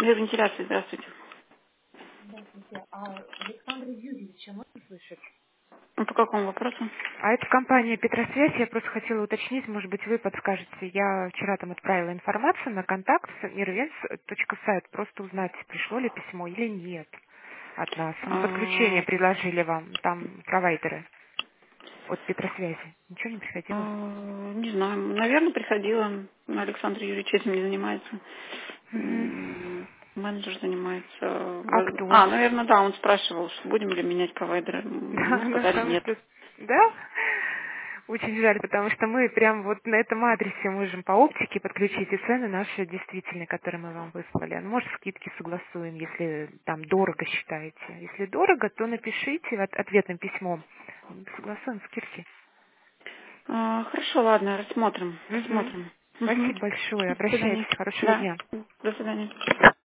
Вентиляции, здравствуйте. Здравствуйте. А Александра Юрьевича можно слышать? По какому вопросу? А это компания Петросвязь. Я просто хотела уточнить, может быть, вы подскажете. Я вчера там отправила информацию на контакт mirvens.сайт. Просто узнать, пришло ли письмо или нет от нас. Мы подключение А, предложили вам, там провайдеры от Петросвязи. Ничего не приходило? Не знаю, наверное, приходила. Александр Юрьевич этим не занимается. Мгм. Менеджер занимается. А кто? Наверное, да, он спрашивал, что будем ли менять провайдера. Мы Да, на сказали самом нет. деле, да? Очень жаль, потому что мы прям вот на этом адресе можем по оптике подключить и цены наши действительно, которые мы вам выслали. Ну, может, скидки согласуем, если там дорого считаете. Если дорого, то напишите ответным письмом. Согласуем скидки. Хорошо, ладно, рассмотрим. Мгм. Рассмотрим. Мгм. Спасибо большое. До свидания. Обращайтесь. Хорошего Да, дня. до свидания.